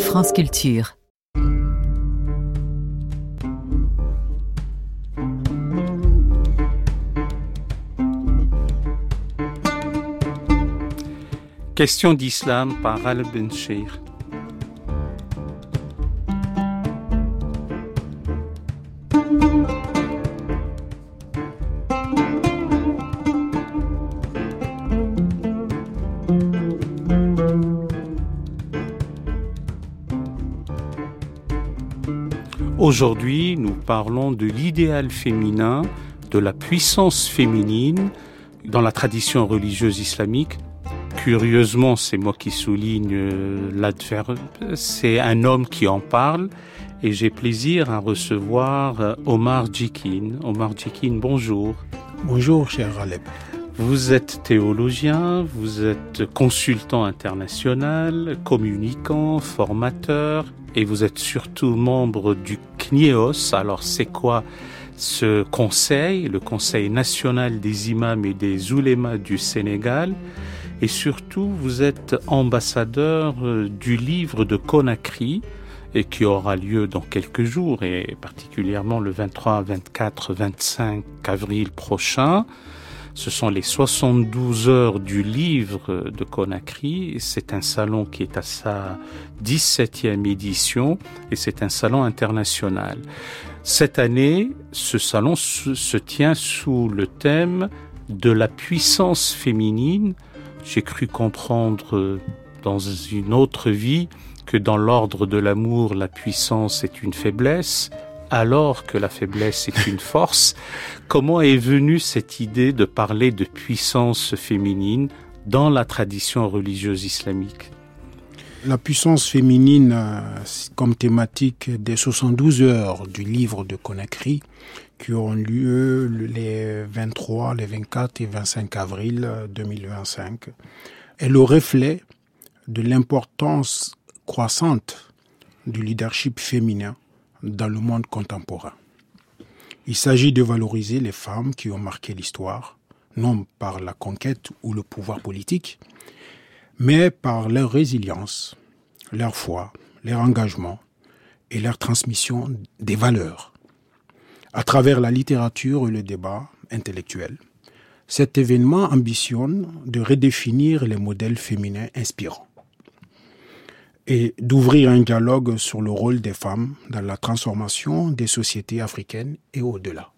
France Culture. Question d'islam par Al Benchir. Aujourd'hui, nous parlons de l'idéal féminin, de la puissance féminine dans la tradition religieuse islamique. Curieusement, c'est moi qui souligne l'adverbe, c'est un homme qui en parle et j'ai plaisir à recevoir Omar Djikin. Omar Djikin, bonjour. Bonjour, cher Aleb. Vous êtes théologien, vous êtes consultant international, communicant, formateur et vous êtes surtout membre du CNIEOS. Alors c'est quoi ce conseil, le Conseil national des imams et des oulémas du Sénégal? Et surtout, vous êtes ambassadeur du livre de Conakry, et qui aura lieu dans quelques jours, et particulièrement le 23, 24, 25 avril prochain. Ce sont les 72 heures du livre de Conakry. C'est un salon qui est à sa 17e édition, et c'est un salon international. Cette année, ce salon se tient sous le thème de la puissance féminine. J'ai cru comprendre dans une autre vie que dans l'ordre de l'amour, la puissance est une faiblesse, alors que la faiblesse est une force. Comment est venue cette idée de parler de puissance féminine dans la tradition religieuse islamique? La puissance féminine comme thématique des 72 heures du livre de Conakry qui auront lieu les 23, les 24 et 25 avril 2025 est le reflet de l'importance croissante du leadership féminin dans le monde contemporain. Il s'agit de valoriser les femmes qui ont marqué l'histoire, non par la conquête ou le pouvoir politique, mais par leur résilience, leur foi, leur engagement et leur transmission des valeurs. À travers la littérature et le débat intellectuel, cet événement ambitionne de redéfinir les modèles féminins inspirants et d'ouvrir un dialogue sur le rôle des femmes dans la transformation des sociétés africaines et au-delà.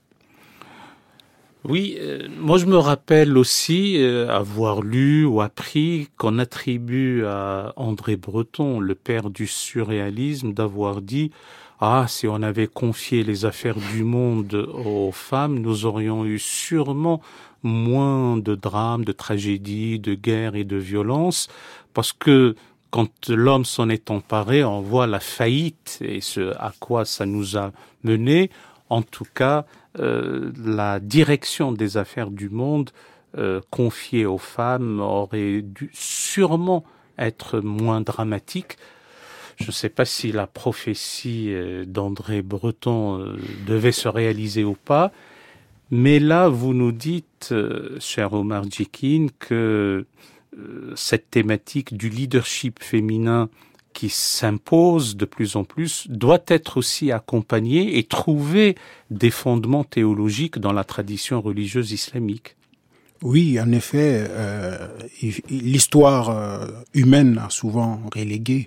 Oui, moi je me rappelle aussi avoir lu ou appris qu'on attribue à André Breton, le père du surréalisme, d'avoir dit « Ah, si on avait confié les affaires du monde aux femmes, nous aurions eu sûrement moins de drames, de tragédies, de guerres et de violences, parce que quand l'homme s'en est emparé, on voit la faillite et ce à quoi ça nous a mené. En tout cas, la direction des affaires du monde confiée aux femmes aurait dû sûrement être moins dramatique. Je ne sais pas si la prophétie d'André Breton devait se réaliser ou pas, mais là, vous nous dites, cher Omar Djikin, que cette thématique du leadership féminin qui s'impose de plus en plus doit être aussi accompagnée et trouver des fondements théologiques dans la tradition religieuse islamique. Oui, en effet, l'histoire humaine a souvent relégué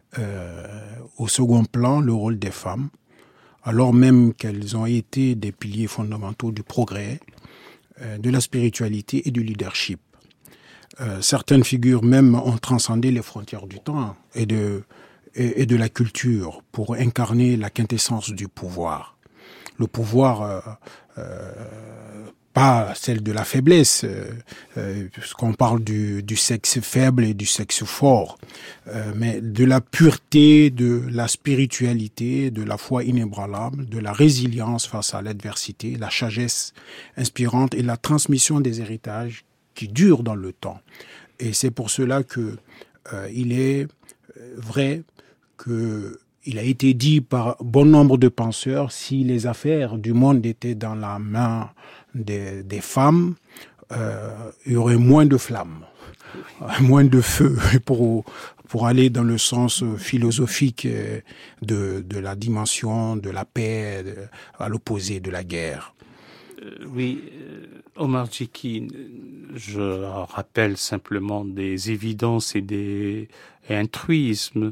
au second plan le rôle des femmes, alors même qu'elles ont été des piliers fondamentaux du progrès, de la spiritualité et du leadership. Certaines figures même ont transcendé les frontières du temps et de la culture pour incarner la quintessence du pouvoir. Le pouvoir, pas celle de la faiblesse, puisqu'on parle du sexe faible et du sexe fort, mais de la pureté, de la spiritualité, de la foi inébranlable, de la résilience face à l'adversité, la sagesse inspirante et la transmission des héritages qui dure dans le temps. Et c'est pour cela que il est vrai que il a été dit par bon nombre de penseurs, si les affaires du monde étaient dans la main des femmes, il y aurait moins de flammes, moins de feu pour pour aller dans le sens philosophique de la dimension de la paix, à l'opposé de la guerre. Oui, Omar Djiky, je rappelle simplement des évidences et un truisme.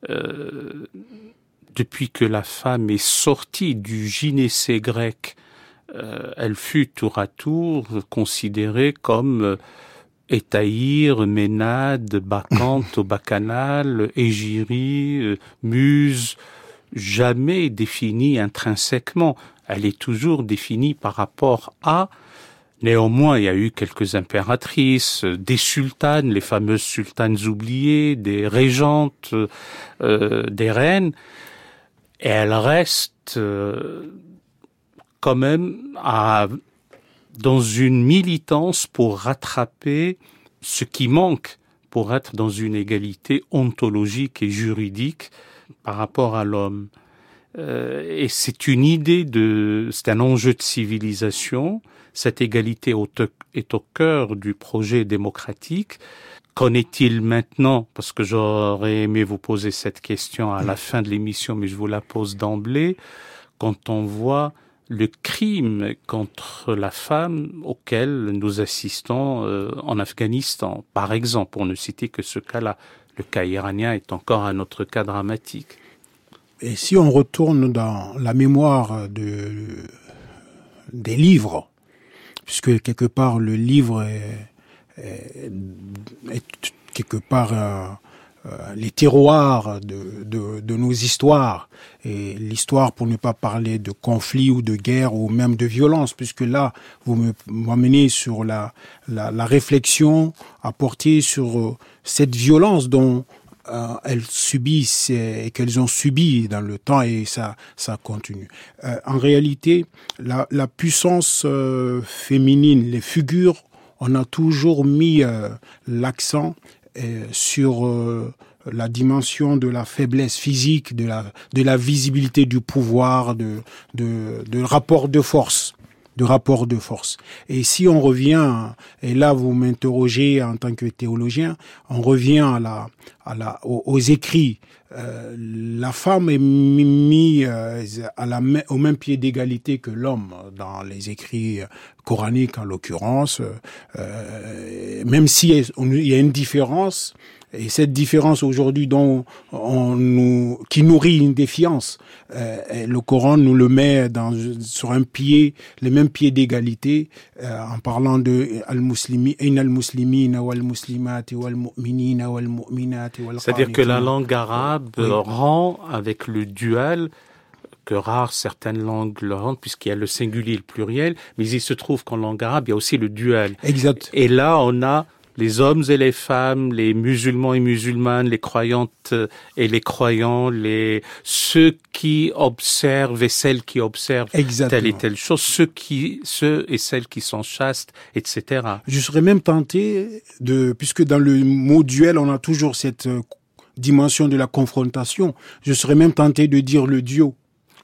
Depuis que la femme est sortie du gynécée grec, elle fut tour à tour considérée comme Étaïre, Ménade, Bacchante au bacchanal, Égérie, Muse, jamais définie intrinsèquement. Elle est toujours définie par rapport à. Néanmoins, il y a eu quelques impératrices, des sultanes, les fameuses sultanes oubliées, des régentes, des reines, et elle reste quand même dans une militance pour rattraper ce qui manque pour être dans une égalité ontologique et juridique par rapport à l'homme. Et c'est une idée c'est un enjeu de civilisation. Cette égalité est au cœur du projet démocratique. Qu'en est-il maintenant? Parce que j'aurais aimé vous poser cette question à la fin de l'émission, mais je vous la pose d'emblée. Quand on voit le crime contre la femme auquel nous assistons en Afghanistan, par exemple, pour ne citer que ce cas-là, le cas iranien est encore un autre cas dramatique. Et si on retourne dans la mémoire des livres, puisque quelque part le livre est quelque part les terroirs de nos histoires, et l'histoire, pour ne pas parler de conflit ou de guerre ou même de violence, puisque là vous m'amenez sur la réflexion à porter sur cette violence dont elles subissent et qu'elles ont subi dans le temps, et ça continue. En réalité, la puissance féminine, les figures, on a toujours mis l'accent sur la dimension de la faiblesse physique, de la visibilité du pouvoir, de rapport de force. Et si on revient, et là vous m'interrogez en tant que théologien, on revient aux écrits. La femme est mise au même pied d'égalité que l'homme dans les écrits coraniques en l'occurrence, même si il y a une différence. Et cette différence aujourd'hui qui nourrit une défiance, le Coran nous le met sur le même pied d'égalité, en parlant de al-muslimina wal-muslimati wal-mu'minina wal-mu'minati wal-qanitina. C'est-à-dire que la langue arabe rend avec le dual que rares certaines langues le rendent, puisqu'il y a le singulier et le pluriel, mais il se trouve qu'en langue arabe, il y a aussi le dual. Exact. Et là, on a les hommes et les femmes, les musulmans et musulmanes, les croyantes et les croyants, ceux qui observent et celles qui observent telle et telle chose, ceux et celles qui sont chastes, etc. Je serais même tenté puisque dans le mot duel, on a toujours cette dimension de la confrontation, je serais même tenté de dire le duo.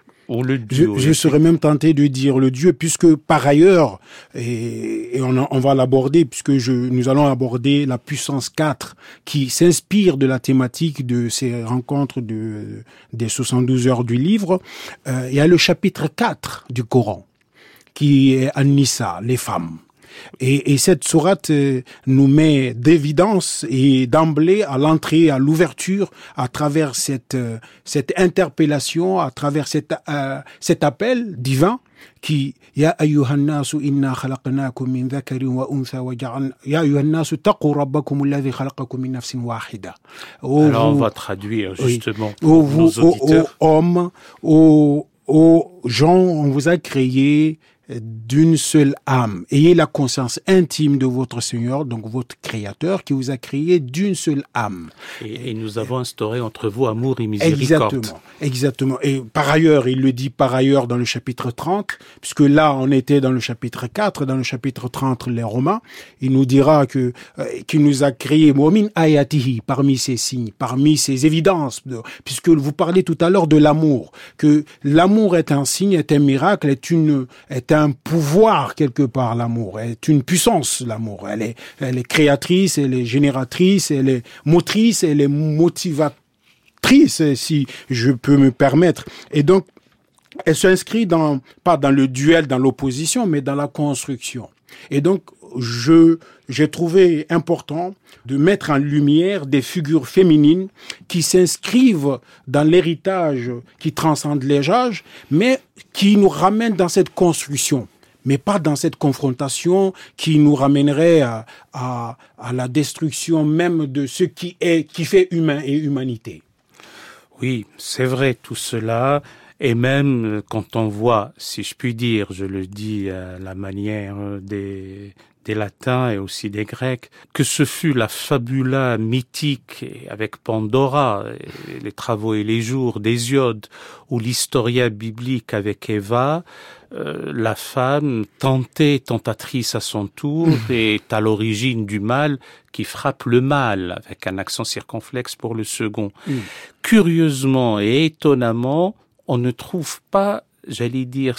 Je serais même tenté de dire le Dieu, puisque par ailleurs, et on va l'aborder, puisque nous allons aborder la puissance 4, qui s'inspire de la thématique de ces rencontres des 72 heures du livre. Il y a le chapitre 4 du Coran, qui est An-Nisa, les femmes. Et cette sourate nous met d'évidence et d'emblée à l'entrée, à l'ouverture, à travers cette interpellation, à travers cet appel divin qui Ya ayyuhan nasu inna khalaqnakum min dhakarin wa untha wa ja'alna ya ayyuhan nasu taqu rabbakum alladhi khalaqakum min nafsin wahida. Alors on va traduire justement pour nos auditeurs. Aux hommes, aux gens, on vous a créé d'une seule âme. Ayez la conscience intime de votre Seigneur, donc votre Créateur, qui vous a créé d'une seule âme. Et nous avons instauré entre vous amour et miséricorde. Exactement. Et par ailleurs, il le dit par ailleurs dans le chapitre 30, puisque là, on était dans le chapitre 4, dans le chapitre 30, les Romains, il nous dira qu'il nous a créé, min ayatihi, parmi ses signes, parmi ses évidences, puisque vous parlez tout à l'heure de l'amour, que l'amour est un signe, est un miracle, est un un pouvoir quelque part, l'amour. Elle est une puissance, l'amour. Elle est créatrice, elle est génératrice, elle est motrice, elle est motivatrice, si je peux me permettre. Et donc, elle s'inscrit pas dans le duel, dans l'opposition, mais dans la construction. Et donc, j'ai trouvé important de mettre en lumière des figures féminines qui s'inscrivent dans l'héritage qui transcende les âges, mais qui nous ramènent dans cette construction, mais pas dans cette confrontation qui nous ramènerait à la destruction même de ce qui fait humain et humanité. Oui, c'est vrai tout cela. Et même quand on voit, si je puis dire, je le dis à la manière des latins et aussi des grecs, que ce fut la fabula mythique avec Pandora, et les travaux et les jours d'Hésiode, ou l'historia biblique avec Ève, la femme tentée, tentatrice à son tour, est à l'origine du mal qui frappe le mal, avec un accent circonflexe pour le second. Curieusement et étonnamment, on ne trouve pas, j'allais dire,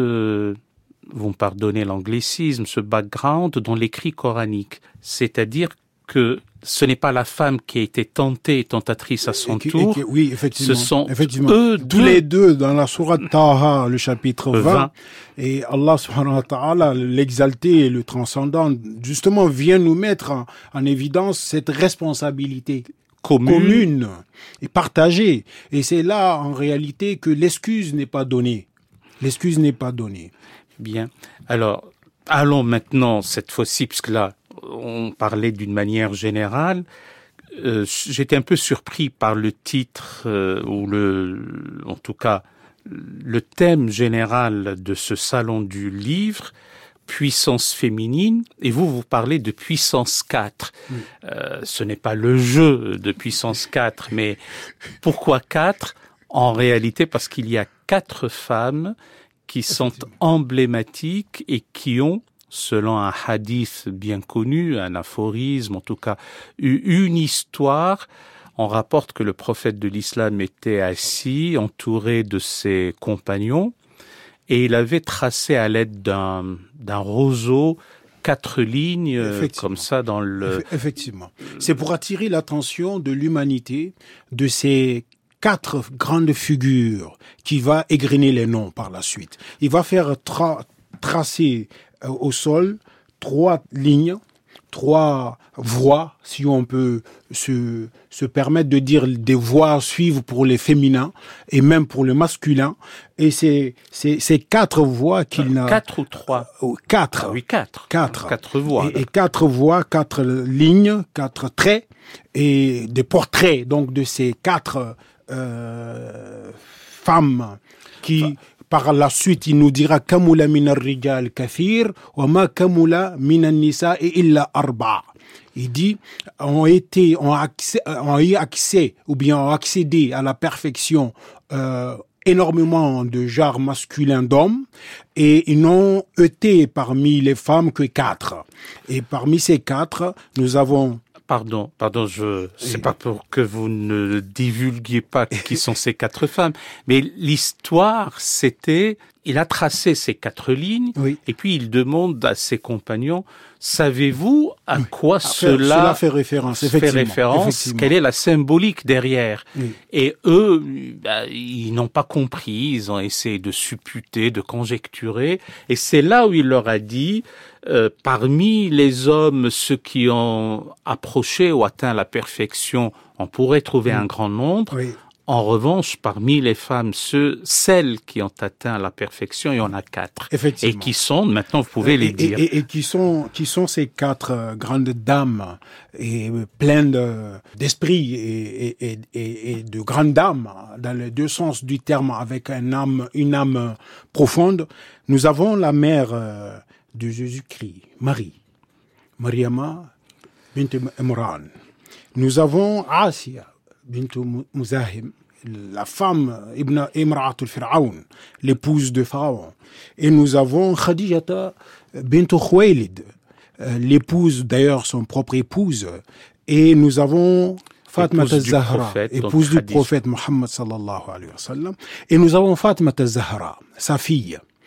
vous me pardonnez l'anglicisme, ce background dans l'écrit coranique. C'est-à-dire que ce n'est pas la femme qui a été tentée et tentatrice à son tour. Oui, effectivement. Ce sont eux tous les deux dans la sourate Taha, le chapitre 20. Et Allah subhanahu wa ta'ala, l'exalté et le transcendant, justement, vient nous mettre en évidence cette responsabilité commune et partagée. Et c'est là, en réalité, que l'excuse n'est pas donnée. L'excuse n'est pas donnée. Bien. Alors, allons maintenant, cette fois-ci, puisque là, on parlait d'une manière générale. J'étais un peu surpris par le titre, en tout cas, le thème général de ce salon du livre, puissance féminine, et vous parlez de puissance 4. Ce n'est pas le jeu de puissance 4, mais pourquoi 4 ? En réalité, parce qu'il y a 4 femmes qui sont emblématiques et qui ont, selon un hadith bien connu, un aphorisme, en tout cas, une histoire. On rapporte que le prophète de l'islam était assis, entouré de ses compagnons, et il avait tracé à l'aide d'un roseau 4 lignes, comme ça, dans le... Effectivement. C'est pour attirer l'attention de l'humanité, de ces 4 grandes figures qui va égrener les noms par la suite. Il va faire tracer au sol 3 lignes, 3 voies, si on peut se permettre de dire des voies à suivre pour les féminins et même pour le masculin. Et c'est 4 voies qu'il n'a... 4 ou 3 4. Ah oui, 4. 4 voies. Et 4 voies, 4 lignes, 4 traits et des portraits donc de ces 4 femmes qui... Par la suite, il nous dira kamula min ar-rijal kathir wa ma kamula min an-nisa'i illa arba'. Il dit ont eu accès ou bien ont accédé à la perfection énormément de genres masculins d'hommes et ils n'ont été parmi les femmes que 4. Et parmi ces 4, nous avons Pardon, c'est pas pour que vous ne divulguiez pas qui sont ces 4 femmes, mais l'histoire, c'était, il a tracé ces 4 lignes, et puis il demande à ses compagnons, savez-vous à quoi cela fait référence, quelle est la symbolique derrière? Et eux, ils n'ont pas compris, ils ont essayé de supputer, de conjecturer, et c'est là où il leur a dit, parmi les hommes, ceux qui ont approché ou atteint la perfection, on pourrait trouver un grand nombre. En revanche, parmi les femmes, celles qui ont atteint la perfection, il y en a 4. Et qui sont, maintenant vous pouvez les dire. Et qui sont ces 4 grandes dames, et pleines d'esprit et de grandes dames, dans les 2 sens du terme, avec une âme profonde. Nous avons la mère de Jésus-Christ, Marie, Mariama bint Imran. Nous avons Asiya bint Muzahim, la femme Imra'atul Fir'aun, l'épouse de Pharaon. Et nous avons Khadijata bint Khuwaylid, l'épouse, d'ailleurs son propre épouse. Et nous avons Fatima al-Zahra, épouse du prophète Mohammed sallallahu alayhi wa sallam. Et nous avons Fatima al-Zahra, sa fille.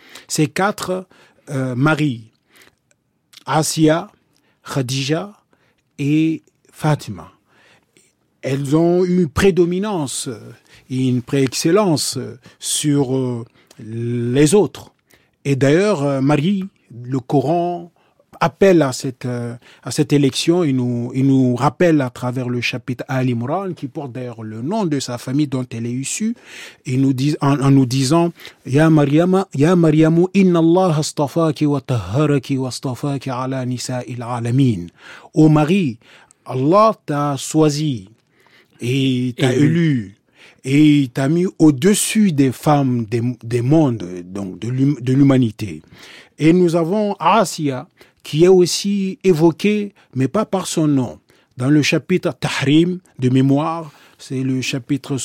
ces 4 maris, Asiya, Khadija et Fatima, elles ont une prédominance et une préexcellence sur les autres. Et d'ailleurs, Marie, le Coran appelle à cette élection, il nous rappelle à travers le chapitre Al-Imran, qui porte d'ailleurs le nom de sa famille dont elle est issue, en nous disant Ya Maryamu inna Allah astafaki wa tahharaki wa astafaki ala nisa'il alamin. Ô Marie, Allah t'a choisi et t'a élu et t'a mis au-dessus des femmes des mondes, donc de l'humanité. Et nous avons Asiya, qui est aussi évoqué, mais pas par son nom. Dans le chapitre Tahrim, de mémoire, c'est le chapitre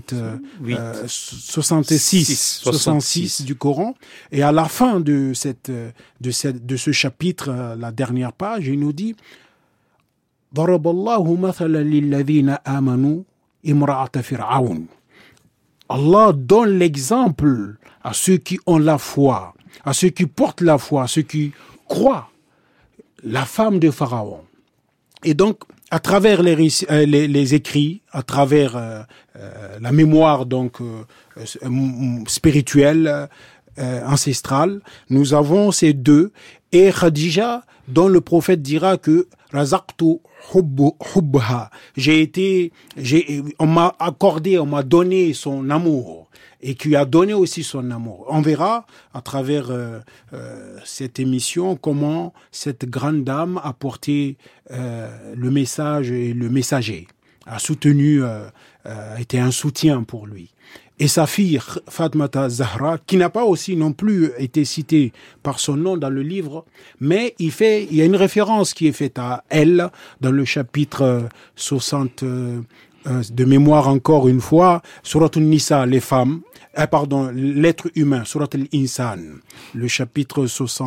66 du Coran. Et à la fin de ce chapitre, la dernière page, il nous dit « Daraballahu mathalan lilladhina amanu imra'ata fir'aun » Allah donne l'exemple à ceux qui ont la foi, à ceux qui portent la foi, à ceux qui croient, la femme de Pharaon. Et donc, à travers les écrits, à travers la mémoire donc spirituelle, ancestrale, nous avons ces 2. Et Khadija, dont le prophète dira que Razaqtu hubbaha, on m'a accordé, on m'a donné son amour, et qui a donné aussi son amour. On verra à travers cette émission comment cette grande dame a porté le message et le messager, a soutenu, a été un soutien pour lui. Et sa fille, Fatmata Zahra, qui n'a pas aussi non plus été citée par son nom dans le livre, mais il y a une référence qui est faite à elle dans le chapitre 60, de mémoire encore une fois, Surat al-Nisa, les femmes, l'être humain, Surat al-Insan, le chapitre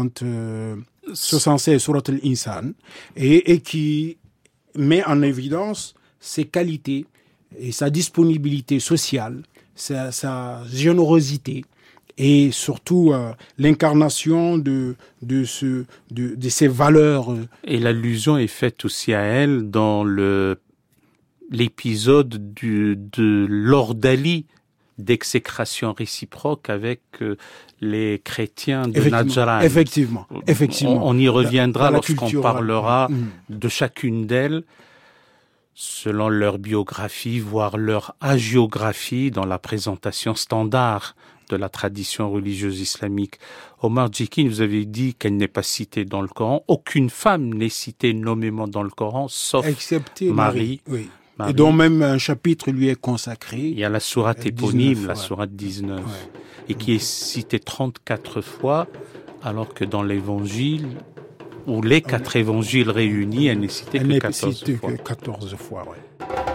76, Surat al-Insan, et qui met en évidence ses qualités et sa disponibilité sociale, sa générosité et surtout l'incarnation de ces valeurs. Et l'allusion est faite aussi à elle dans l'épisode de l'ordalie d'exécration réciproque avec les chrétiens de Najran. Effectivement. On y reviendra lorsqu'on parlera de chacune d'elles, selon leur biographie, voire leur hagiographie dans la présentation standard de la tradition religieuse islamique. Omar Djikin, vous avez dit qu'elle n'est pas citée dans le Coran. Aucune femme n'est citée nommément dans le Coran, sauf excepté Marie. Oui. Marie. Et dont même un chapitre lui est consacré. Il y a la sourate éponyme, la sourate 19, et qui est citée 34 fois, alors que dans l'évangile, ou les 4 évangiles réunis, elle n'est citée que 14 fois. Que 14 fois, oui.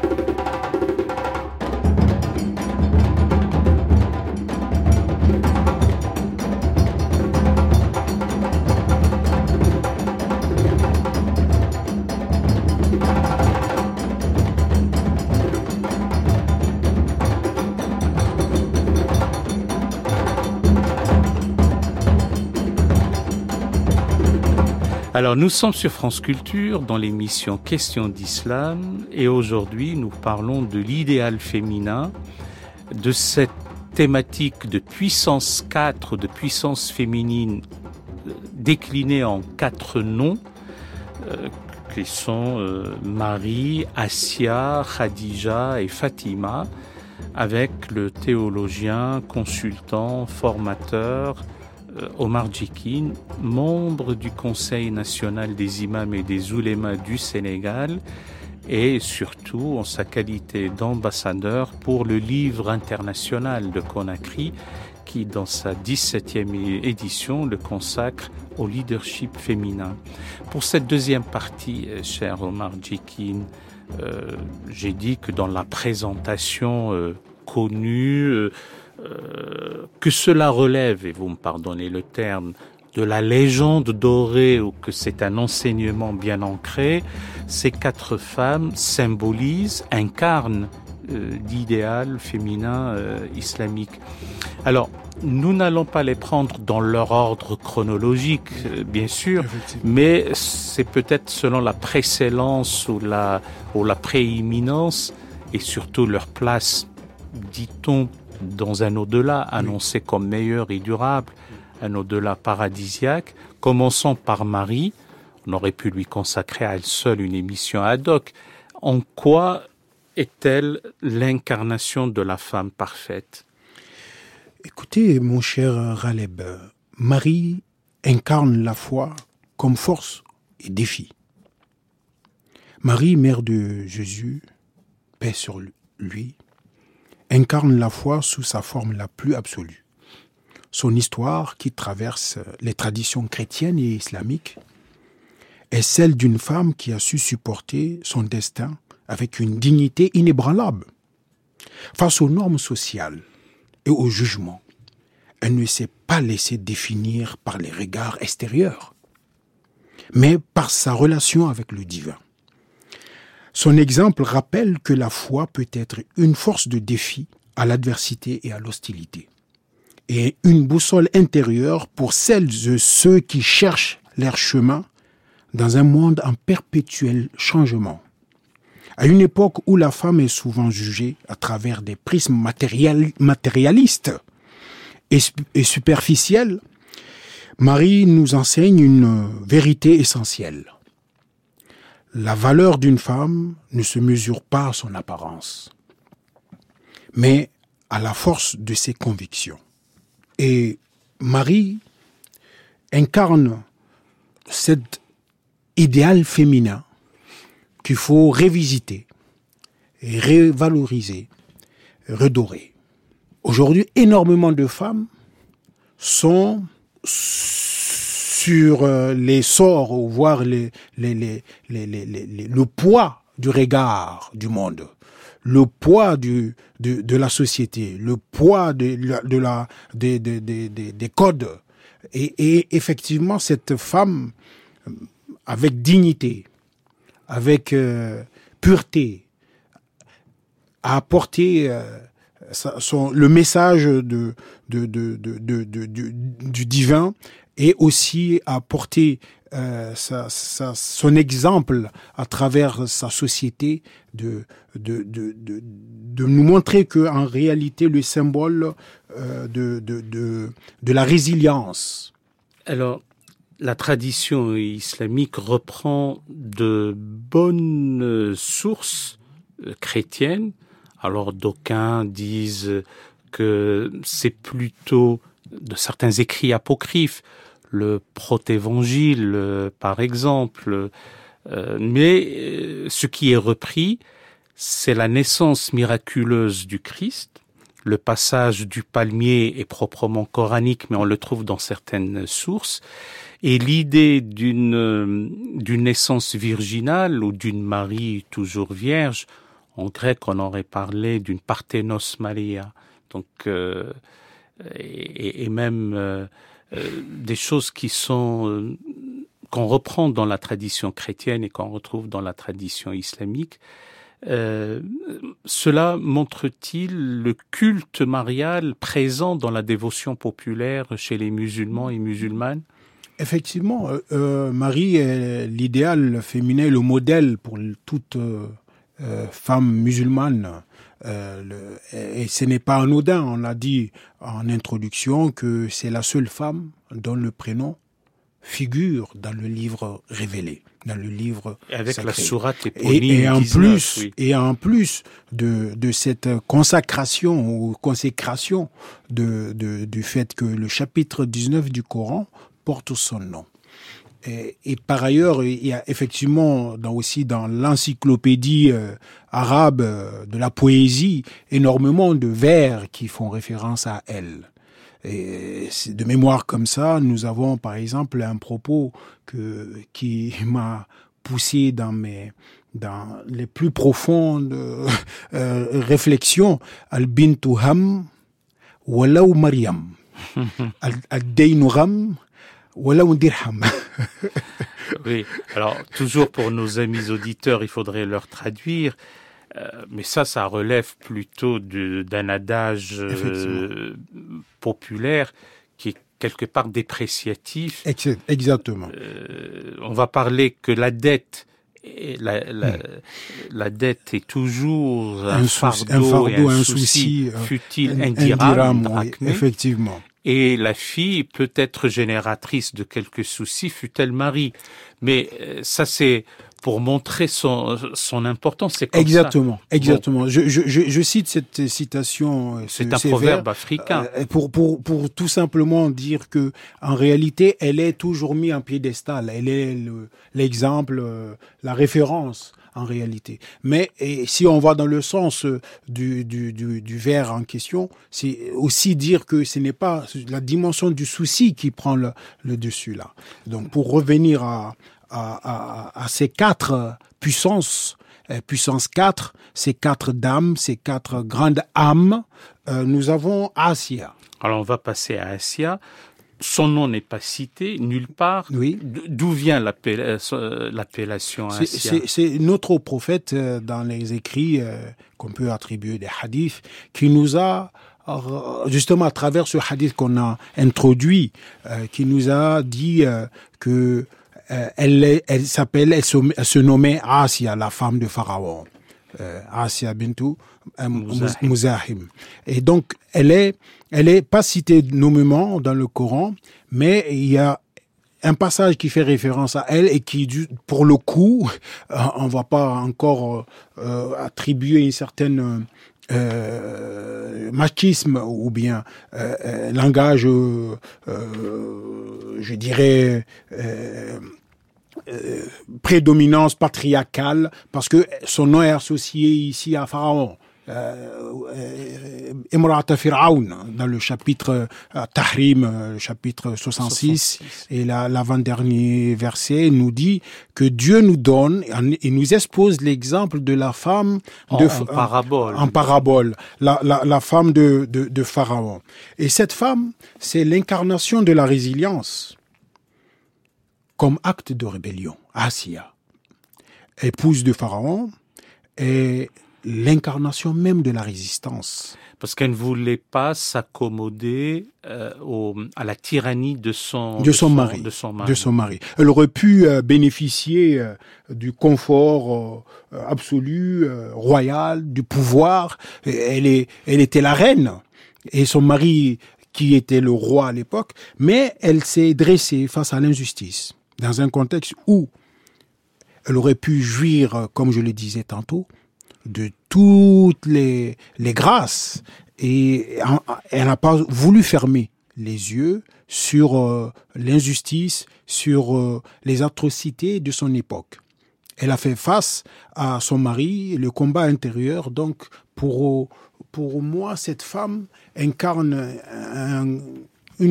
Alors, nous sommes sur France Culture dans l'émission Questions d'Islam et aujourd'hui, nous parlons de l'idéal féminin, de cette thématique de puissance 4, de puissance féminine déclinée en 4 noms qui sont Marie, Asiya, Khadija et Fatima, avec le théologien, consultant, formateur Omar Djikin, membre du Conseil national des imams et des oulémas du Sénégal et surtout en sa qualité d'ambassadeur pour le livre international de Conakry qui, dans sa 17e édition, le consacre au leadership féminin. Pour cette deuxième partie, cher Omar Djikin, j'ai dit que dans la présentation connue, que cela relève, et vous me pardonnez le terme, de la légende dorée ou que c'est un enseignement bien ancré, ces 4 femmes symbolisent, incarnent d'idéal féminin islamique. Alors, nous n'allons pas les prendre dans leur ordre chronologique, bien sûr, mais c'est peut-être selon la précédence ou la prééminence et surtout leur place, dit-on, dans un au-delà annoncé comme meilleur et durable, un au-delà paradisiaque. Commençons par Marie. On aurait pu lui consacrer à elle seule une émission ad hoc. En quoi est-elle l'incarnation de la femme parfaite ? Écoutez, mon cher Raleb, Marie incarne la foi comme force et défi. Marie, mère de Jésus, paix sur lui, incarne la foi sous sa forme la plus absolue. Son histoire, qui traverse les traditions chrétiennes et islamiques, est celle d'une femme qui a su supporter son destin avec une dignité inébranlable. Face aux normes sociales et au jugement, elle ne s'est pas laissée définir par les regards extérieurs, mais par sa relation avec le divin. Son exemple rappelle que la foi peut être une force de défi à l'adversité et à l'hostilité, et une boussole intérieure pour celles et ceux qui cherchent leur chemin dans un monde en perpétuel changement. À une époque où la femme est souvent jugée à travers des prismes matérialistes et superficiels, Marie nous enseigne une vérité essentielle. La valeur d'une femme ne se mesure pas à son apparence, mais à la force de ses convictions. Et Marie incarne cet idéal féminin qu'il faut révisiter, revaloriser, redorer. Aujourd'hui, énormément de femmes sont sur les sorts, voire le poids du regard du monde, le poids de la société, le poids des codes. Et effectivement, cette femme, avec dignité, avec pureté, a apporté le message du divin, et aussi a apporté son exemple à travers sa société de nous montrer que en réalité le symbole de la résilience. Alors, la tradition islamique reprend de bonnes sources chrétiennes. Alors, d'aucuns disent que c'est plutôt de certains écrits apocryphes, le protévangile, par exemple. Mais ce qui est repris, c'est la naissance miraculeuse du Christ. Le passage du palmier est proprement coranique, mais on le trouve dans certaines sources. Et l'idée d'une naissance virginale ou d'une Marie toujours vierge, en grec on aurait parlé d'une Parthénos Maria, donc et même des choses qui sont qu'on reprend dans la tradition chrétienne et qu'on retrouve dans la tradition islamique. Cela montre-t-il le culte marial présent dans la dévotion populaire chez les musulmans et musulmanes? Effectivement, Marie est l'idéal féminin, le modèle pour toute femme musulmane. Et ce n'est pas anodin, on l'a dit en introduction, que c'est la seule femme dont le prénom figure dans le livre révélé, dans le livre avec sacré. La sourate éponyme et en plus de cette consacration ou consécration du fait que le chapitre 19 du Coran porte son nom. Et par ailleurs, il y a effectivement aussi dans l'encyclopédie arabe de la poésie énormément de vers qui font référence à elle. Et de mémoire comme ça, nous avons par exemple un propos qui m'a poussé dans les plus profondes réflexions. Al-bintu ham walaw Maryam. Al-daynu gham walaw dirham. Oui, alors toujours pour nos amis auditeurs, il faudrait leur traduire. Mais ça relève plutôt d'un adage populaire qui est quelque part dépréciatif. Exactement. On va parler que la dette, la dette est toujours un fardeau et un souci, fut-il un dirham, oui, effectivement. Et la fille peut être génératrice de quelques soucis, fut-elle mari. Mais ça, c'est pour montrer son importance. C'est comme exactement, ça. Exactement. Bon. Je cite cette citation. C'est un proverbe africain. Pour tout simplement dire que, en réalité, elle est toujours mise en piédestal. Elle est l'exemple, la référence. En réalité. Mais si on va dans le sens du vers en question, c'est aussi dire que ce n'est pas la dimension du souci qui prend le dessus là. Donc pour revenir à ces quatre puissances, puissance 4, ces quatre dames, ces quatre grandes âmes, nous avons Assia. Alors on va passer à Assia. Son nom n'est pas cité nulle part. Oui. D'où vient l'appellation Assia? C'est notre prophète dans les écrits qu'on peut attribuer des hadiths qui nous a justement à travers ce hadith qu'on a introduit, qui nous a dit que elle se nommait Assia, la femme de Pharaon. Assia bintou Muzahim. Et donc, elle est pas citée nommément dans le Coran, mais il y a un passage qui fait référence à elle et qui, pour le coup, on va pas encore attribuer une certaine machisme ou bien langage, je dirais, prédominance patriarcale, parce que son nom est associé ici à Pharaon. Imra'at Fir'aun, dans le chapitre Tahrim, le chapitre 66, et l'avant-dernier verset nous dit que Dieu nous donne et nous expose l'exemple de la femme en parabole, la femme de Pharaon. Et cette femme, c'est l'incarnation de la résilience comme acte de rébellion. Assia, épouse de Pharaon, et l'incarnation même de la résistance. Parce qu'elle ne voulait pas s'accommoder à la tyrannie de son mari. Elle aurait pu bénéficier du confort absolu, royal, du pouvoir. Elle était la reine. Et son mari, qui était le roi à l'époque, mais elle s'est dressée face à l'injustice. Dans un contexte où elle aurait pu jouir, comme je le disais tantôt, de toutes les grâces, et elle n'a pas voulu fermer les yeux sur l'injustice, sur les atrocités de son époque. Elle a fait face à son mari, le combat intérieur. Donc, pour moi, cette femme incarne un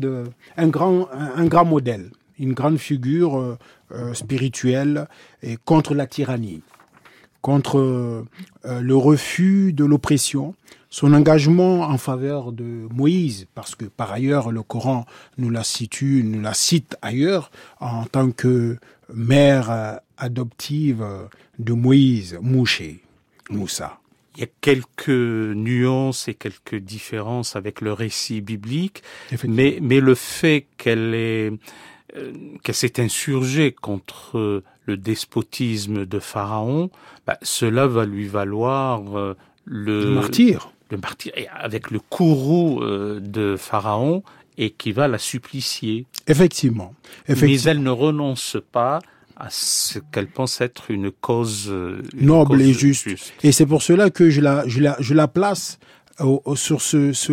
grand modèle, une grande figure spirituelle et contre la tyrannie, contre le refus de l'oppression, son engagement en faveur de Moïse, parce que par ailleurs le Coran nous la cite ailleurs en tant que mère adoptive de Moïse, Moussa. Il y a quelques nuances et quelques différences avec le récit biblique, mais le fait qu'elle s'est insurgée contre le despotisme de Pharaon, cela va lui valoir le martyre. Le martyre, avec le courroux de Pharaon, et qui va la supplicier. Effectivement. Mais elle ne renonce pas à ce qu'elle pense être une cause noble et juste. Et c'est pour cela que je la place sur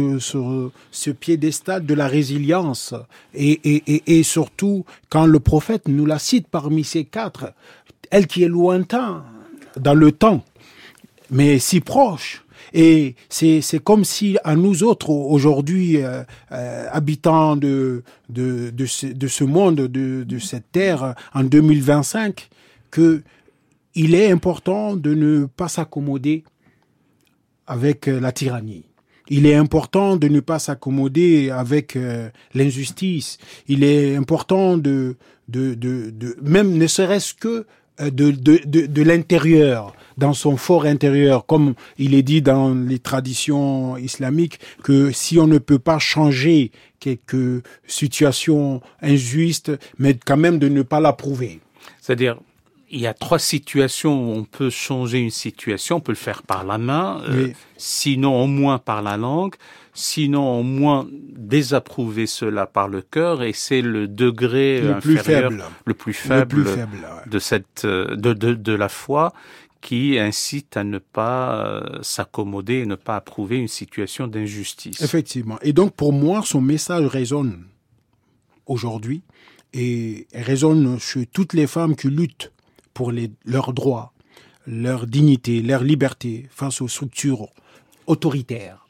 ce piédestal de la résilience, et surtout quand le prophète nous la cite parmi ces quatre, elle qui est lointain dans le temps, mais si proche. Et c'est comme si à nous autres aujourd'hui, habitants de ce monde, de cette terre en 2025, que il est important de ne pas s'accommoder avec la tyrannie. Il est important de ne pas s'accommoder avec l'injustice. Il est important de même ne serait-ce que de l'intérieur, dans son fort intérieur, comme il est dit dans les traditions islamiques, que si on ne peut pas changer quelques situations injustes, mais quand même de ne pas l'approuver. C'est-à-dire, il y a 3 situations où on peut changer une situation. On peut le faire par la main, Oui. Sinon au moins par la langue, sinon au moins désapprouver cela par le cœur, et c'est le degré Le plus inférieur, faible. le plus faible, Ouais. de cette de la foi, qui incite à ne pas s'accommoder et ne pas approuver une situation d'injustice. Effectivement. Et donc, pour moi, son message résonne aujourd'hui et résonne chez toutes les femmes qui luttent pour leurs droits, leur dignité, leur liberté face aux structures autoritaires,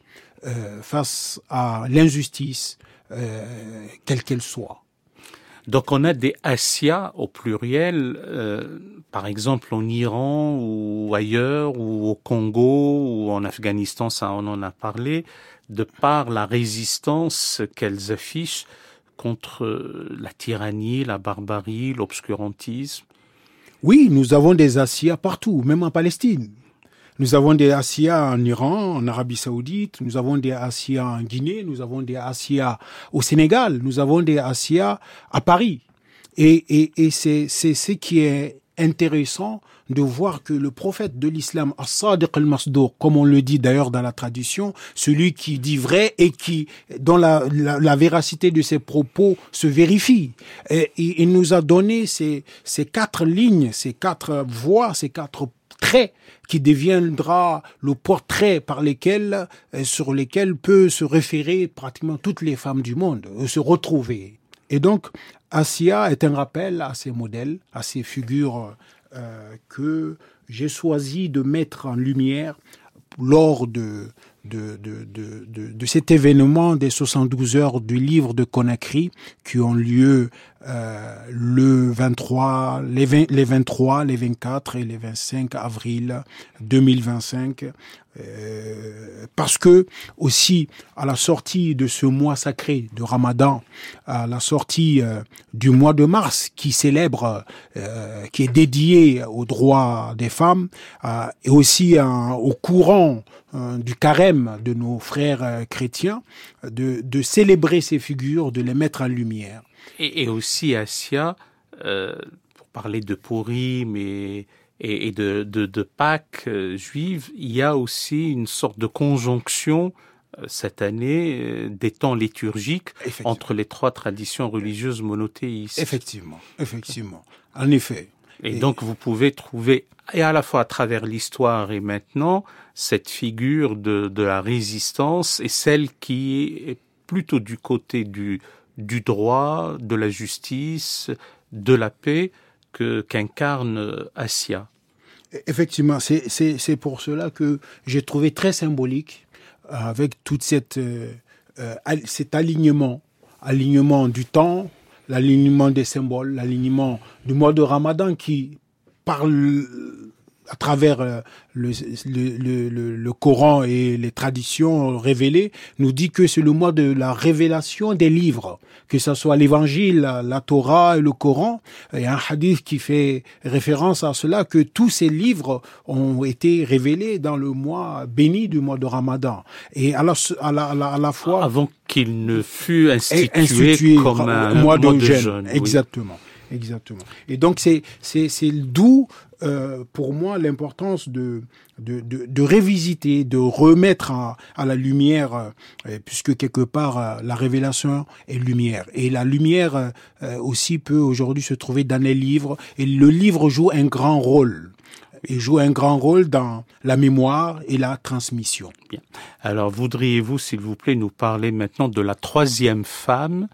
face à l'injustice, quelle qu'elle soit. Donc on a des Asiya au pluriel, par exemple en Iran ou ailleurs, ou au Congo ou en Afghanistan, ça on en a parlé, de par la résistance qu'elles affichent contre la tyrannie, la barbarie, l'obscurantisme. Oui, nous avons des Asiya partout, même en Palestine. Nous avons des Asiya en Iran, en Arabie Saoudite, nous avons des Asiya en Guinée, nous avons des Asiya au Sénégal, nous avons des Asiya à Paris. Et c'est ce qui est intéressant de voir que le prophète de l'islam, As-Sadiq al-Masdouk, comme on le dit d'ailleurs dans la tradition, celui qui dit vrai et dont la véracité de ses propos se vérifie. Et il nous a donné ces 4 lignes, ces 4 voies, ces 4 traits qui deviendra le portrait sur lesquels peut se référer pratiquement toutes les femmes du monde, se retrouver. Et donc, Asiya est un rappel à ces modèles, à ces figures que j'ai choisi de mettre en lumière lors de cet événement des 72 heures du livre de Conakry qui ont lieu les 23, les 24 et les 25 avril 2025. Parce que aussi à la sortie de ce mois sacré de Ramadan, à la sortie du mois de mars qui célèbre, qui est dédié aux droits des femmes, et aussi au courant du carême de nos frères chrétiens, de célébrer ces figures, de les mettre en lumière. Et aussi Asiya, pour parler de Purim et de Pâques juives, il y a aussi une sorte de conjonction cette année des temps liturgiques entre les 3 traditions religieuses monothéistes. Effectivement, en effet. Et donc vous pouvez trouver, et à la fois à travers l'histoire et maintenant, cette figure de la résistance et celle qui est plutôt du côté du droit, de la justice, de la paix, qu'incarne Asiya. Effectivement, c'est pour cela que j'ai trouvé très symbolique, avec toute cet alignement du temps, l'alignement des symboles, l'alignement du mois de Ramadan qui parle à travers le Coran et les traditions révélées, nous dit que c'est le mois de la révélation des livres, que ce soit l'Évangile, la Torah et le Coran. Il y a un hadith qui fait référence à cela, que tous ces livres ont été révélés dans le mois béni du mois de Ramadan. Et à la fois... Avant qu'il ne fût institué comme un mois de jeûne. Exactement. Et donc c'est d'où pour moi l'importance de révisiter, de remettre à la lumière, puisque quelque part la révélation est lumière, et la lumière aussi peut aujourd'hui se trouver dans les livres, et le livre joue un grand rôle. Il joue un grand rôle dans la mémoire et la transmission. Bien. Alors voudriez-vous, s'il vous plaît, nous parler maintenant de la 3e femme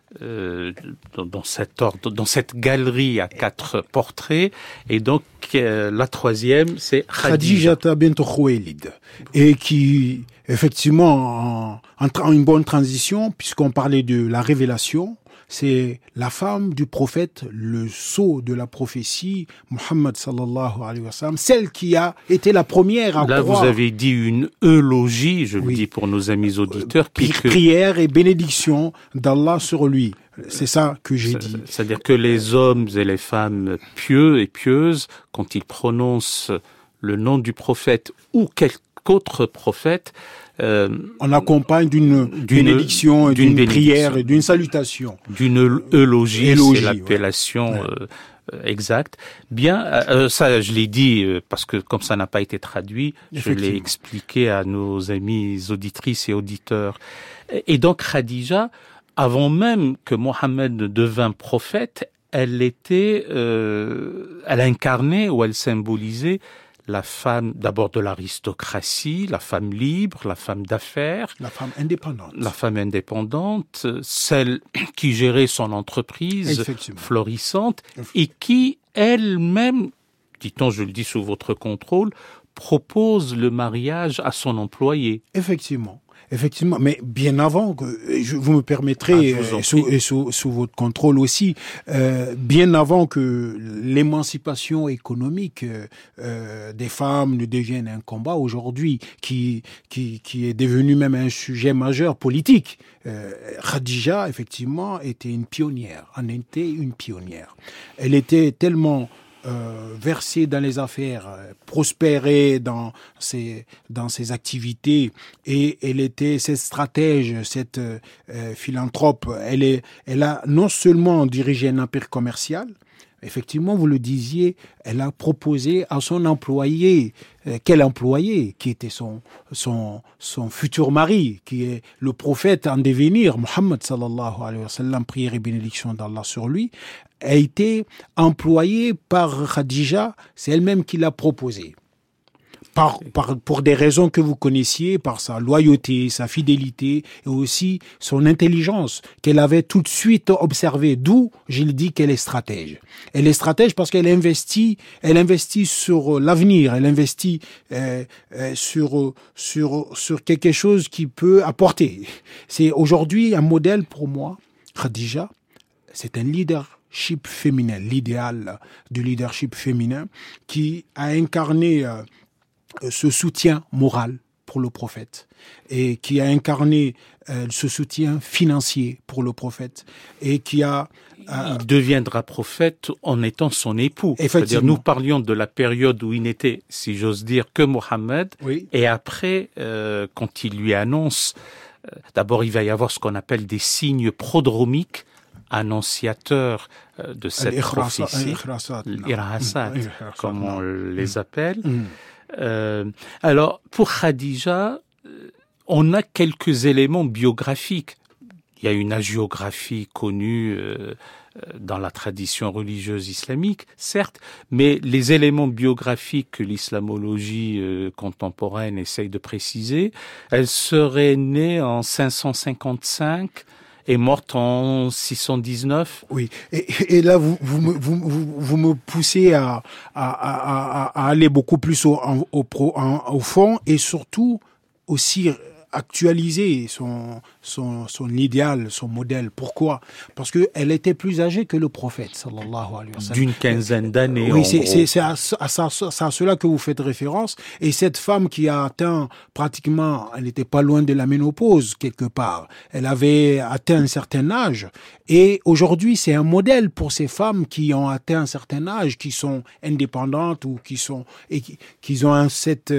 dans cet ordre, dans cette galerie à 4 portraits, et donc la 3e c'est Khadija bint Khuwaylid, et qui effectivement en une bonne transition, puisqu'on parlait de la révélation, c'est la femme du prophète, le sceau de la prophétie, Muhammad sallallahu alayhi wa sallam, celle qui a été la première à Là, croire. vous avez dit une eulogie, je le dis pour nos amis auditeurs. Prière et bénédiction d'Allah sur lui. C'est ça que j'ai dit. C'est-à-dire que les hommes et les femmes pieux et pieuses, quand ils prononcent le nom du prophète ou quelque autre prophète, on accompagne d'une bénédiction, d'une prière et d'une salutation. D'une eulogie, c'est l'appellation exacte. Bien, ça je l'ai dit parce que comme ça n'a pas été traduit, je l'ai expliqué à nos amis auditrices et auditeurs. Et donc Khadija, avant même que Mohammed devint prophète, elle incarnait ou elle symbolisait la femme d'abord de l'aristocratie, la femme libre, la femme d'affaires. La femme indépendante. La femme indépendante, celle qui gérait son entreprise florissante et qui elle-même, dit-on, je le dis sous votre contrôle, propose le mariage à son employé. Effectivement, mais bien avant que vous me permettrez, sous votre contrôle aussi, bien avant que l'émancipation économique des femmes ne devienne un combat aujourd'hui, qui est devenu même un sujet majeur politique. Khadija, effectivement, était une pionnière. Elle était tellement versée dans les affaires, prospérer dans ses activités, et elle était cette stratège, cette philanthrope. Elle a non seulement dirigé un empire commercial, effectivement, vous le disiez, elle a proposé à son employé, quel employé, qui était son futur mari, qui est le prophète en devenir, Muhammad sallallahu alayhi wa sallam, prière et bénédiction d'Allah sur lui, a été employé par Khadija, c'est elle-même qui l'a proposé. Pour des raisons que vous connaissiez, par sa loyauté, sa fidélité et aussi son intelligence qu'elle avait tout de suite observée. D'où je le dis qu'elle est stratège. Elle est stratège parce qu'elle investit sur l'avenir, elle investit sur quelque chose qui peut apporter. C'est aujourd'hui un modèle pour moi. Khadija, c'est un leadership féminin, l'idéal du leadership féminin qui a incarné ce soutien moral pour le prophète et qui a incarné ce soutien financier pour le prophète et qui a... Il deviendra prophète en étant son époux. C'est-à-dire, nous parlions de la période où il n'était, si j'ose dire, que Mohammed. Oui. Et après, quand il lui annonce, d'abord il va y avoir ce qu'on appelle des signes prodromiques, annonciateurs de cette prophétie. L'irhasat, comme on les appelle. Alors, pour Khadija, on a quelques éléments biographiques. Il y a une hagiographie connue dans la tradition religieuse islamique, certes, mais les éléments biographiques que l'islamologie contemporaine essaye de préciser, elle serait née en 555 et morte en 619. Oui, et là vous me poussez à aller beaucoup plus au fond et surtout aussi actualiser son idéal, son modèle. Pourquoi? Parce que elle était plus âgée que le prophète, sallallahu alayhi wa sallam. D'une quinzaine d'années. Oui, c'est à cela que vous faites référence. Et cette femme qui a atteint pratiquement, elle n'était pas loin de la ménopause quelque part. Elle avait atteint un certain âge. Et aujourd'hui, c'est un modèle pour ces femmes qui ont atteint un certain âge, qui sont indépendantes ou qui ont cette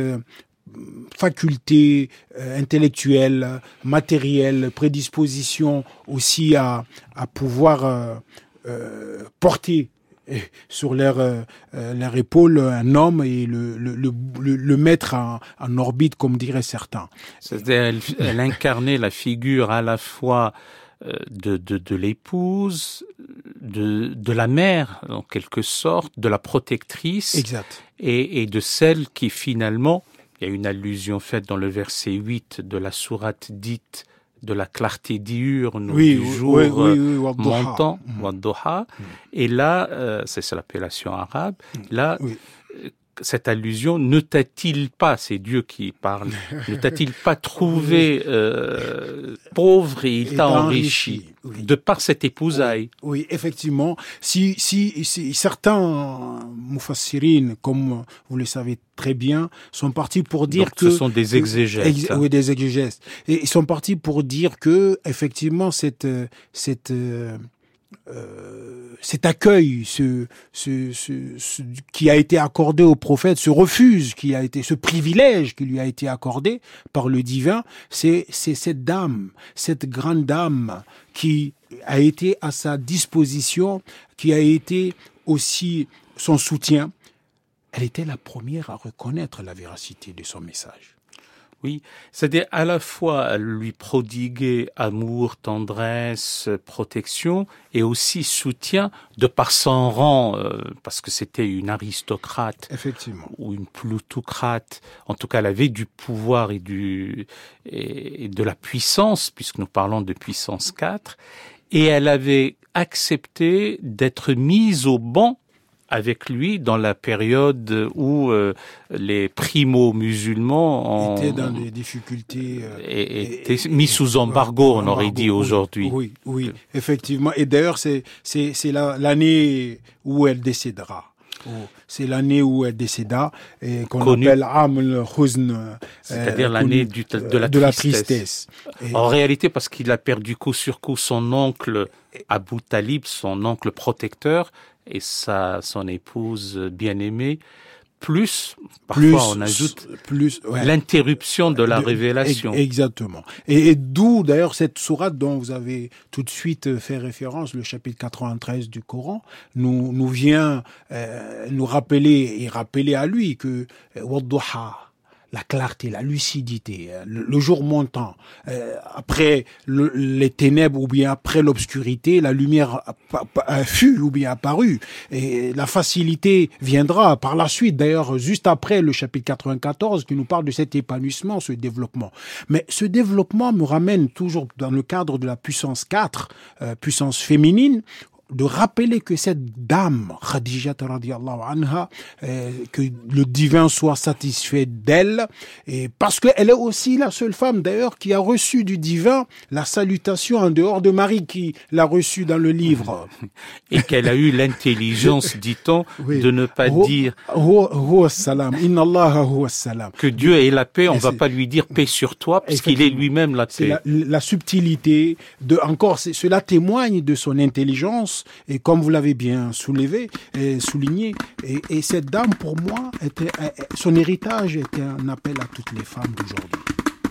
faculté intellectuelle, matérielle, prédisposition aussi à pouvoir porter sur leur épaule un homme et le mettre en orbite, comme diraient certains. C'est-à-dire, elle incarnait la figure à la fois de l'épouse, de la mère, en quelque sorte, de la protectrice. Exact. Et de celle qui finalement, il y a une allusion faite dans le verset 8 de la sourate dite de la clarté diurne du jour montant, Wadduha. Et là, c'est l'appellation arabe, là, cette allusion, ne t'a-t-il pas, c'est Dieu qui parle, ne t'a-t-il pas trouvé pauvre et il t'a enrichi oui. de par cette épousaille? Oui, effectivement. Si certains mufassirin, comme vous le savez très bien, sont partis pour dire donc, que ce sont des exégètes. Oui, des exégètes. Et ils sont partis pour dire que effectivement cet accueil, qui a été accordé au prophète, ce privilège qui lui a été accordé par le divin, c'est cette dame, cette grande dame qui a été à sa disposition, qui a été aussi son soutien. Elle était la première à reconnaître la véracité de son message. Oui, c'est-à-dire à la fois lui prodiguer amour, tendresse, protection et aussi soutien de par son rang, parce que c'était une aristocrate. Effectivement. Ou une plutocrate. En tout cas, elle avait du pouvoir et de la puissance, puisque nous parlons de puissance 4, et elle avait accepté d'être mise au banc avec lui dans la période où les primo-musulmans étaient dans des difficultés étaient mis sous embargo, on aurait dit aujourd'hui. Oui, effectivement. Et d'ailleurs, c'est l'année où elle décédera. C'est l'année où elle décéda, et qu'on appelle Am al-Huzn, c'est-à-dire l'année de la tristesse. En réalité, parce qu'il a perdu coup sur coup son oncle Abu Talib, son oncle protecteur, et son épouse bien-aimée, parfois on ajoute l'interruption de la révélation. Exactement. Et d'où d'ailleurs cette sourate dont vous avez tout de suite fait référence, le chapitre 93 du Coran, nous vient nous rappeler à lui que Wadduha, la clarté, la lucidité, le jour montant, après les ténèbres ou bien après l'obscurité, la lumière fut ou bien apparue, et la facilité viendra par la suite, d'ailleurs juste après le chapitre 94 qui nous parle de cet épanouissement, ce développement. Mais ce développement me ramène toujours dans le cadre de la puissance 4, puissance féminine, de rappeler que cette dame, Khadija radiyallahu anha, que le divin soit satisfait d'elle, et parce qu'elle est aussi la seule femme d'ailleurs qui a reçu du divin la salutation en dehors de Marie qui l'a reçue dans le livre. Et qu'elle a eu l'intelligence, dit-on, de ne pas dire que Dieu est la paix, on ne va pas lui dire paix sur toi, puisqu'il est lui-même la paix. C'est la subtilité, cela témoigne de son intelligence. Et comme vous l'avez bien souligné, et cette dame, pour moi, son héritage était un appel à toutes les femmes d'aujourd'hui.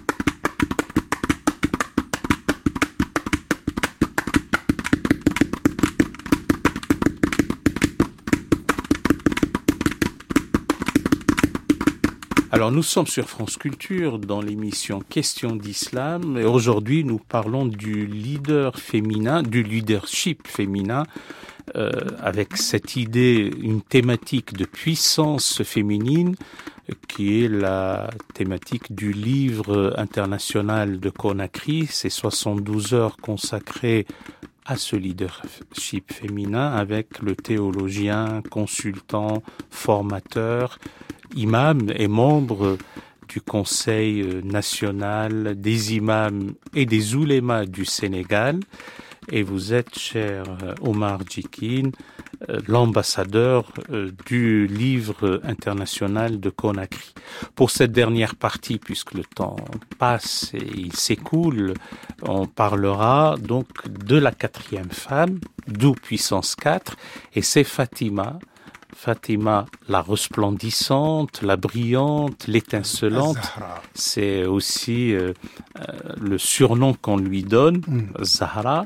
Alors nous sommes sur France Culture dans l'émission Questions d'Islam et aujourd'hui nous parlons du leadership féminin avec cette idée, une thématique de puissance féminine qui est la thématique du livre international de Conakry, c'est 72 heures consacrées à ce leadership féminin avec le théologien, consultant, formateur, imam et membre du Conseil national des imams et des oulémas du Sénégal. Et vous êtes, cher Omar Djikin, l'ambassadeur du livre international de Conakry. Pour cette dernière partie, puisque le temps passe et il s'écoule, on parlera donc de la quatrième femme, d'où puissance 4, et c'est Fatima, la resplendissante, la brillante, l'étincelante. C'est aussi le surnom qu'on lui donne, Zahra.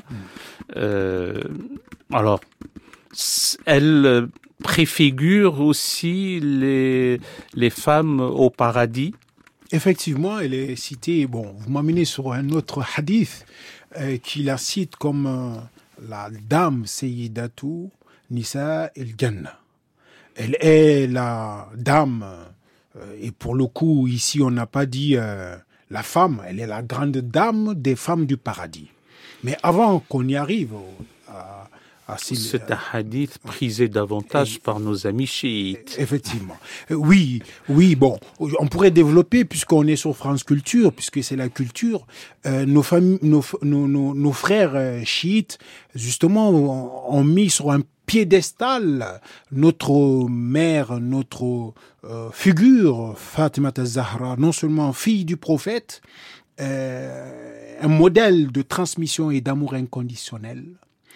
Alors, elle préfigure aussi les femmes au paradis. Effectivement, elle est citée. Bon, vous m'amenez sur un autre hadith qui la cite comme la dame Sayyidatu Nisa el-Jannah. Elle est la dame, et pour le coup, ici, on n'a pas dit la femme, elle est la grande dame des femmes du paradis. Mais avant qu'on y arrive C'est un hadith prisé davantage par nos amis chiites. Effectivement. Oui, bon, on pourrait développer, puisqu'on est sur France Culture, puisque c'est la culture, nos frères chiites, justement, ont mis sur un piédestal notre mère, notre figure, Fatima az-Zahra, non seulement fille du prophète, un modèle de transmission et d'amour inconditionnel.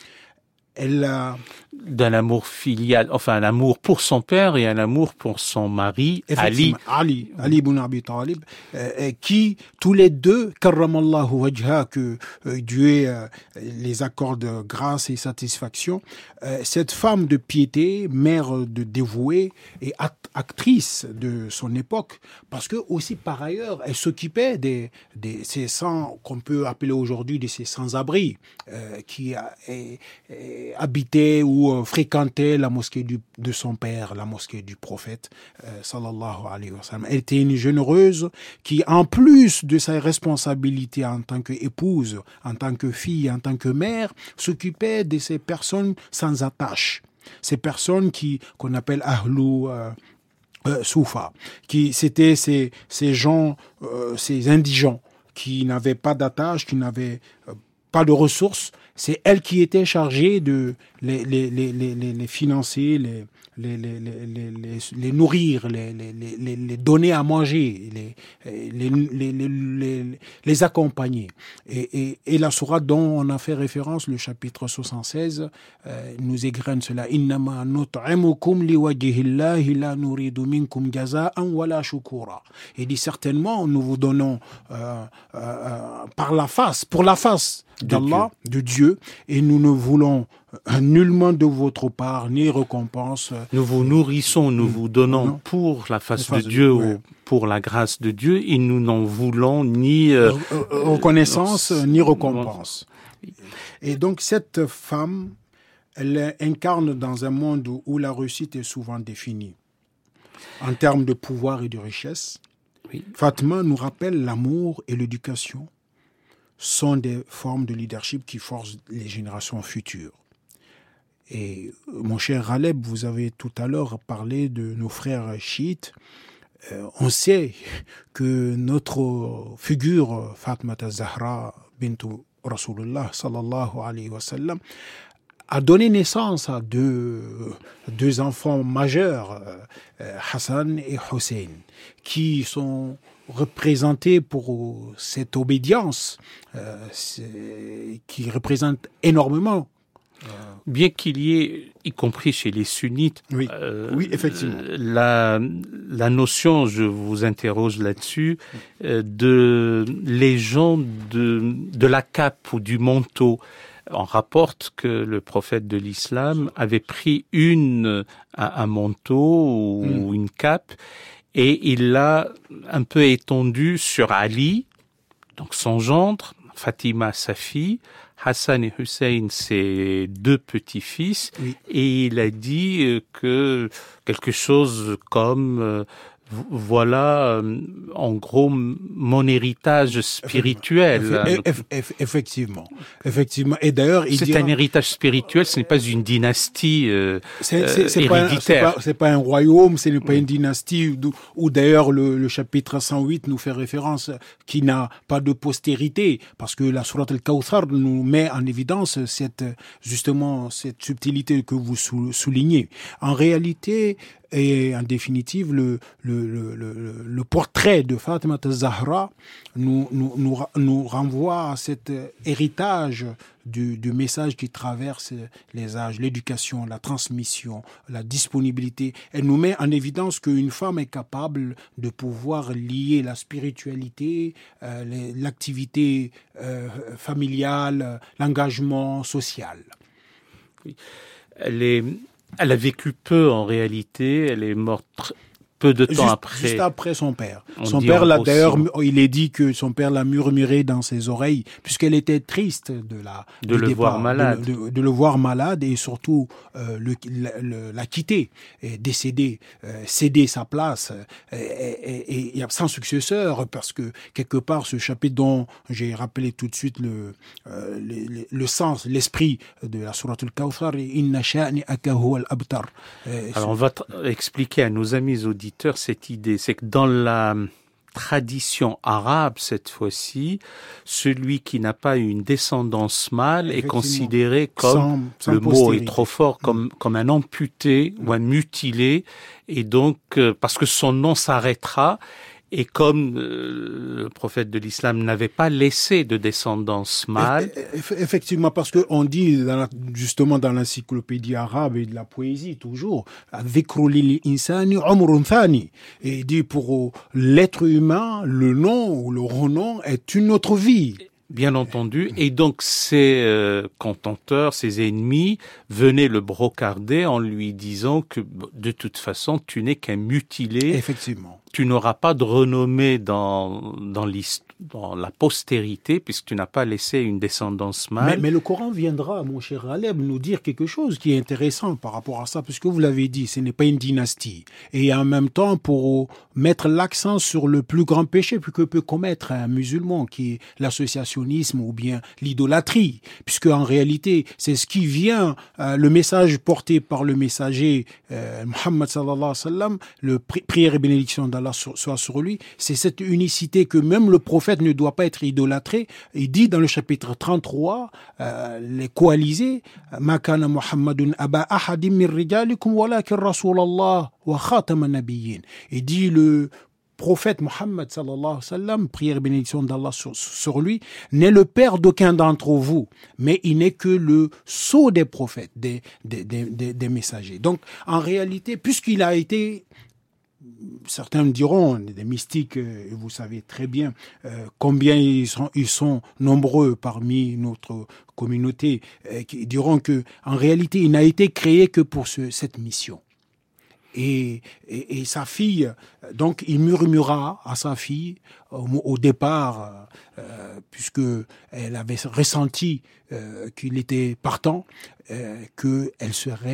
D'un amour filial, enfin un amour pour son père et un amour pour son mari, Ali ibn Abi Talib, qui, tous les deux, karramallahu wajha, que Dieu les accorde grâce et satisfaction, cette femme de piété, mère de dévouée et actrice de son époque, parce que aussi par ailleurs, elle s'occupait de ces sans, qu'on peut appeler aujourd'hui de ces sans-abri, qui habitait ou fréquentait la mosquée de son père, la mosquée du prophète, sallallahu alayhi wa sallam. Elle était une généreuse qui, en plus de sa responsabilité en tant qu'épouse, en tant que fille, en tant que mère, s'occupait de ces personnes sans attache. Ces personnes qu'on appelle Ahlou Soufa, qui c'était ces gens, ces indigents qui n'avaient pas d'attache, qui n'avaient pas de ressources. C'est elle qui était chargée de les financer, les nourrir, les donner à manger, les accompagner. Et la sourate dont on a fait référence, le chapitre 76, nous égrène cela. Innama nut'imukum liwajhillahi la nuridu minkum jaza'an wala shukura. Et dit certainement, nous vous donnons pour la face d'Allah, de Dieu, et nous ne voulons nullement de votre part ni récompense. Nous vous nourrissons, nous vous donnons pour la face de Dieu ou pour la grâce de Dieu, et nous n'en voulons ni reconnaissance ni récompense. Et donc cette femme, elle incarne dans un monde où la réussite est souvent définie en termes de pouvoir et de richesse. Oui. Fatima nous rappelle l'amour et l'éducation sont des formes de leadership qui forcent les générations futures. Et mon cher Ghaleb, vous avez tout à l'heure parlé de nos frères chiites. On sait que notre figure, Fatima az-Zahra bintu Rasulullah sallallahu alayhi wa sallam, a donné naissance à deux enfants majeurs, Hassan et Hussein, qui sont représentés pour cette obédience qui représente énormément. Bien qu'il y ait, y compris chez les sunnites, oui, effectivement, la notion, je vous interroge là-dessus, de légende de la cape ou du manteau. On rapporte que le prophète de l'islam avait pris un manteau ou une cape, et il l'a un peu étendu sur Ali, donc son gendre, Fatima, sa fille, Hassan et Hussein, ses deux petits-fils, oui. Et il a dit que quelque chose comme voilà, en gros, mon héritage spirituel. Effectivement. Et d'ailleurs, c'est un héritage spirituel, ce n'est pas une dynastie héréditaire. C'est pas un royaume, ce n'est pas une dynastie où d'ailleurs le chapitre 108 nous fait référence, qui n'a pas de postérité, parce que la sourate Al-Kawthar nous met en évidence cette subtilité que vous soulignez. En réalité, et en définitive, le portrait de Fatima az-Zahra nous renvoie à cet héritage du message qui traverse les âges, l'éducation, la transmission, la disponibilité. Elle nous met en évidence qu'une femme est capable de pouvoir lier la spiritualité, l'activité familiale, l'engagement social. Oui. Elle a vécu peu en réalité, elle est morte peu de temps après. Juste après son père. Son père l'a d'ailleurs, il est dit que son père l'a murmuré dans ses oreilles, puisqu'elle était triste de le voir malade. De le voir malade et surtout la quitter, et décéder, céder sa place et sans successeur, parce que quelque part ce chapitre dont j'ai rappelé tout de suite le sens, l'esprit de la sourate al-Kawthar, inna sha'ni'aka huwa al-abtar. Alors on va expliquer à nos amis auditeurs cette idée, c'est que dans la tradition arabe cette fois-ci, celui qui n'a pas une descendance mâle est considéré comme, sans le mot est trop fort, comme un amputé ou un mutilé, et donc parce que son nom s'arrêtera. Et comme le prophète de l'islam n'avait pas laissé de descendance mâle... Effectivement, parce que on dit justement dans l'encyclopédie arabe et de la poésie toujours, et il dit pour l'être humain, le nom ou le renom est une autre vie. Bien entendu, et donc ses contenteurs, ses ennemis venaient le brocarder en lui disant que de toute façon tu n'es qu'un mutilé. Effectivement. Tu n'auras pas de renommée dans la postérité puisque tu n'as pas laissé une descendance mâle. Mais le Coran viendra, mon cher Ghaleb, nous dire quelque chose qui est intéressant par rapport à ça, puisque vous l'avez dit, ce n'est pas une dynastie. Et en même temps, pour mettre l'accent sur le plus grand péché que peut commettre un musulman, qui est l'associationnisme ou bien l'idolâtrie, puisque en réalité, c'est ce qui vient, le message porté par le messager Muhammad sallallahu alayhi wa sallam, le prière et bénédiction d'Allah soit sur lui, c'est cette unicité que même le prophète ne doit pas être idolâtré. Il dit dans le chapitre 33, les coalisés, ma kana Muhammadun aba ahadim min rijalikum walakin rasulallah wa khataman nabiyyin. Il dit le prophète Muhammad sallallahu alayhi wa sallam, prière et bénédiction d'Allah sur lui, n'est le père d'aucun d'entre vous, mais il n'est que le sceau des prophètes, des messagers. Donc, en réalité, puisqu'il a été, certains me diront, des mystiques, et vous savez très bien combien ils sont nombreux parmi notre communauté, qui diront que en réalité, il n'a été créé que pour cette mission. Et sa fille, donc il murmura à sa fille au départ, puisque elle avait ressenti qu'il était partant, qu'elle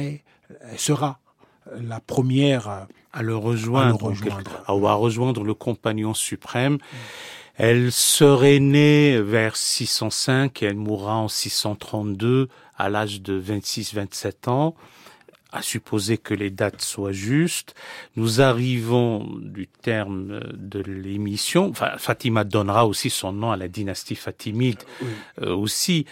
sera la première à le rejoindre, à rejoindre le compagnon suprême. Elle serait née vers 605 et elle mourra en 632 à l'âge de 26-27 ans. À supposer que les dates soient justes, nous arrivons du terme de l'émission. Enfin, Fatima donnera aussi son nom à la dynastie fatimide aussi.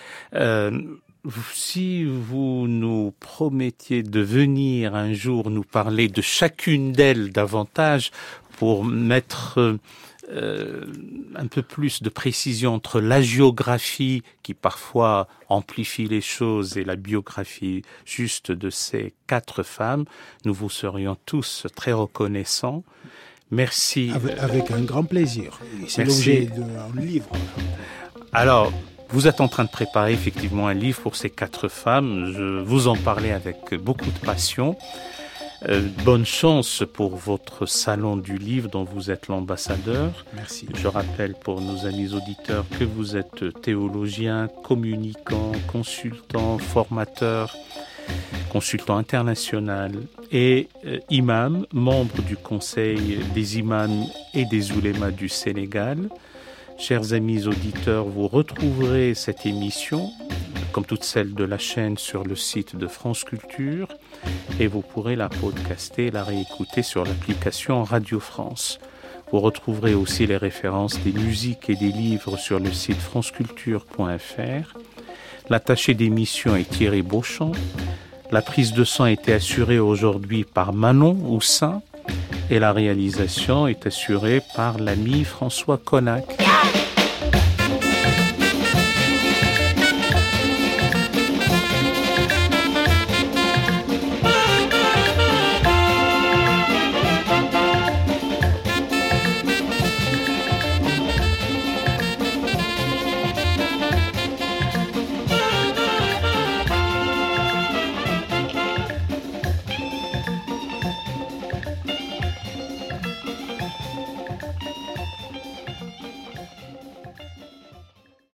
Si vous nous promettiez de venir un jour nous parler de chacune d'elles davantage pour mettre un peu plus de précision entre la géographie qui parfois amplifie les choses et la biographie juste de ces 4 femmes, nous vous serions tous très reconnaissants. Merci. Avec un grand plaisir. C'est l'objet d'un livre. Alors, vous êtes en train de préparer effectivement un livre pour ces 4 femmes. Je vous en parlais avec beaucoup de passion. Bonne chance pour votre salon du livre dont vous êtes l'ambassadeur. Merci. Je rappelle pour nos amis auditeurs que vous êtes théologien, communicant, consultant, formateur, consultant international et imam, membre du Conseil des imams et des oulémas du Sénégal. Chers amis auditeurs, vous retrouverez cette émission, comme toutes celles de la chaîne, sur le site de France Culture et vous pourrez la podcaster, la réécouter sur l'application Radio France. Vous retrouverez aussi les références des musiques et des livres sur le site franceculture.fr. L'attaché d'émission est Thierry Beauchamp. La prise de son a été assurée aujourd'hui par Manon Houssin et la réalisation est assurée par l'ami François Connac.